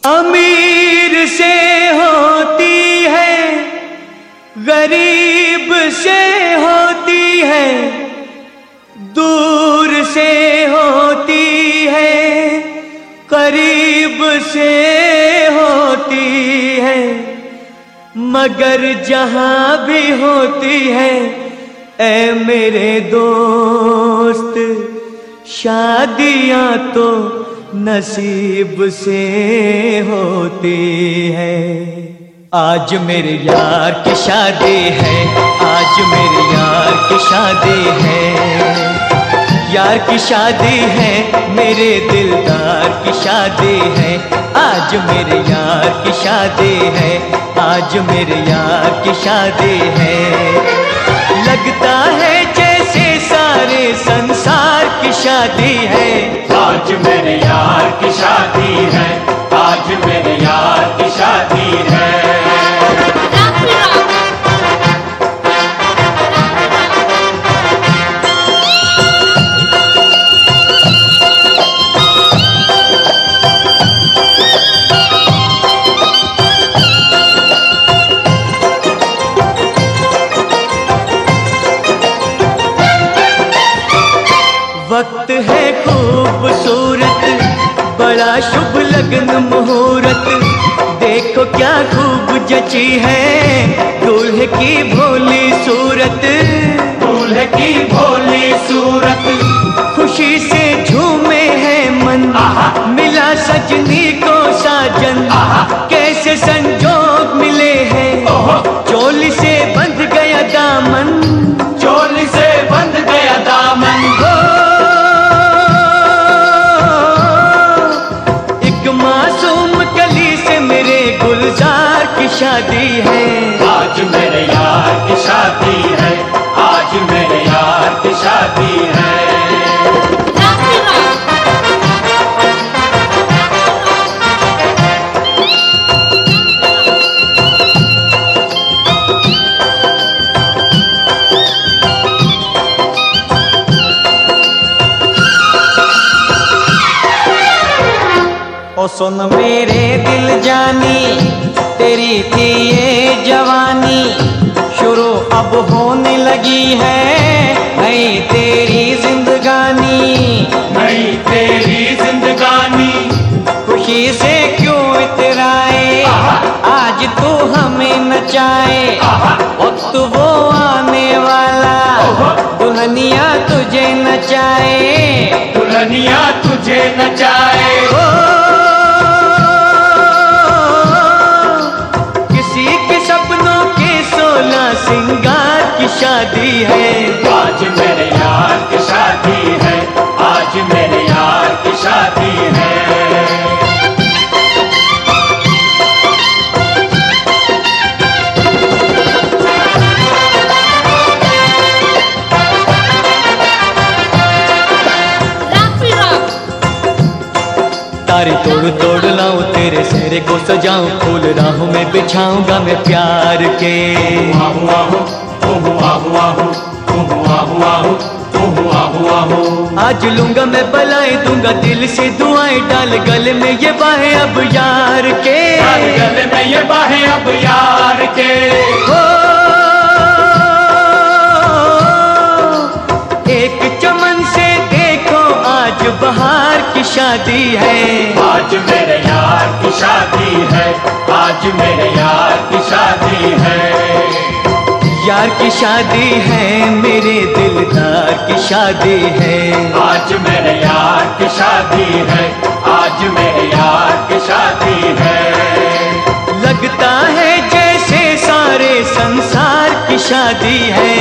अमीर से होती है, गरीब से होती है, दूर से होती है, करीब से होती है, मगर जहां भी होती है ऐ मेरे दोस्त, शादियां तो नसीब से होती है। आज मेरे यार की शादी है, आज मेरे यार की शादी है, यार की शादी है, मेरे दिलदार की शादी है। आज मेरे यार की शादी है, आज मेरे यार की शादी है। लगता है जैसे सारे संसार की शादी है। आज मेरे यार की शादी है, आज मेरे यार की शादी है। वक्त है खूबसूरत, बड़ा शुभ लगन मुहूर्त, देखो क्या खूब जची है दूल्हे की भोली सूरत। दूल्हे की भोली सूरत, खुशी से झूमे है मन, मिला सजनी को साजन, कैसे संजोग मिले हैं, चोली से बंध गया दामन, चोली से बंध गया दामन। गुलजार की शादी है। आज मेरे यार की शादी है, आज मेरे यार की शादी है। ओ सुन मेरे दिल जानी, तेरी थी ये जवानी, शुरू अब होने लगी है नई तेरी जिंदगानी। नई तेरी जिंदगानी, खुशी से क्यों इतराए, आज तू हमें नचाए, वक्त वो आने वाला दुल्हनिया तुझे नचाए, दुल्हनिया तुझे नचाए। सिंगार की शादी है। आज मेरे यार की शादी है, आज मेरे यार की शादी है। तारे तोड़ तोड़ लाऊं, तेरे सेहरे को सजाऊं, फूल राहों में बिछाऊंगा मैं प्यार के। आहू आहू आहू आहू आहू आहू आहू आहू आहू। आज लूंगा मैं बलाएं, दूंगा दिल से दुआएं, डाल गले में ये बाहें अब यार के, डाल गले में ये बाहें अब यार के। एक चमन से देखो आज बहार की शादी है। आज मेरे यार की शादी है, आज मेरे यार की शादी है। यार की शादी है, मेरे दिलदार की शादी है। आज मेरे यार की शादी है, आज मेरे यार की शादी है। लगता है जैसे सारे संसार की शादी है।